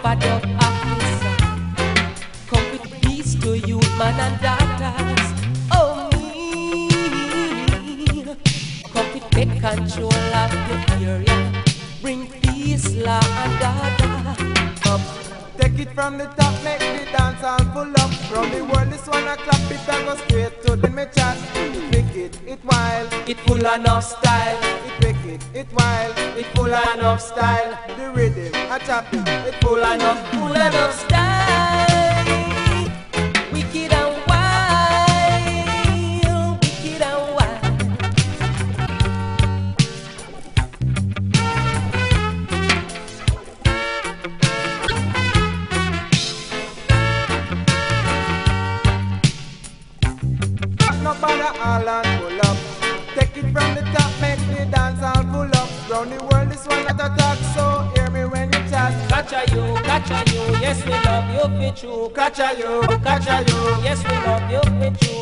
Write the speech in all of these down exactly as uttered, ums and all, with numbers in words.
rub-a-dub officer. Come with peace to you, man and daughters. Oh me, come with take control of your area. Bring peace, law and order. Take it from the top, make the dance all full up. Round the world, this one a clap it and go straight to the me chat. It wicked, it wild, It full of enough style. it wicked, it wild, It full of enough style. the rhythm, a chop it, it Full of enough, full of enough style. Wicked and wild, wicked and wild. Nobody all and pull up. Take it from the top, make the dance all full up. Round the world, this one not a talk, so hear me when you chat. Catcha you, catcha you, yes we love you, fit true. Catcha you, catcha you, yes we love you, fit true.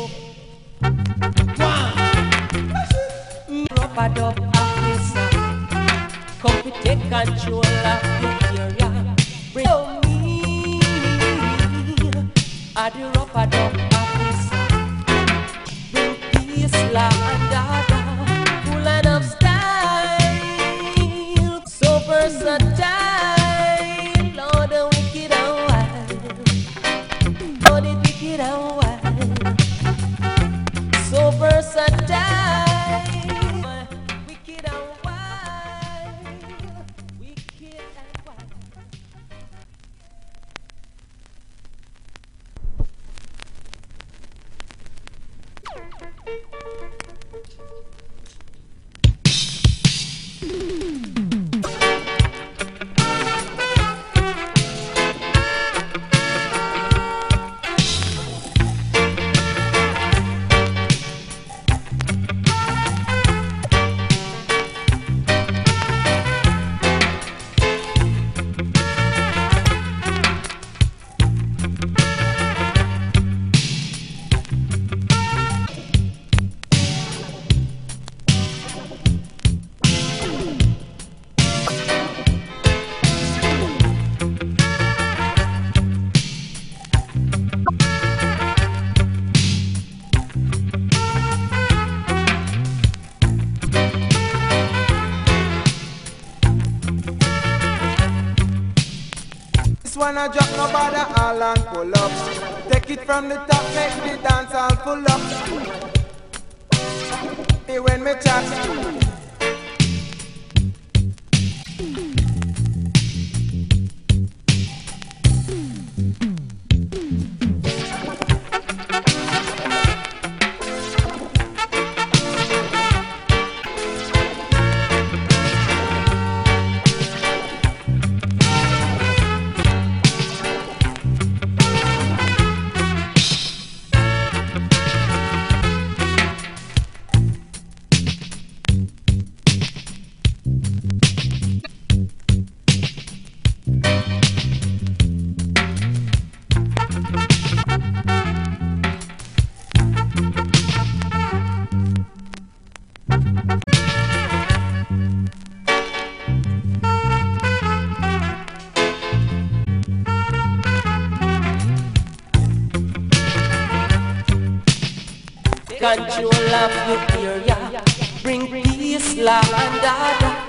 Rub-a-dub officer, come to take control of your area. Bring on me, I the rub-a-dub officer. Bring peace, law and order. Full enough style, so versatile. Lord, the wicked and wild. Lord, the wicked and wild. So versatile. Wicked and wild. Wicked and wild. This one a drop, nobody all and pull up. Take it from the top, make the dance all full up. Hey, when me chat. Control of your area. Bring peace, law and order.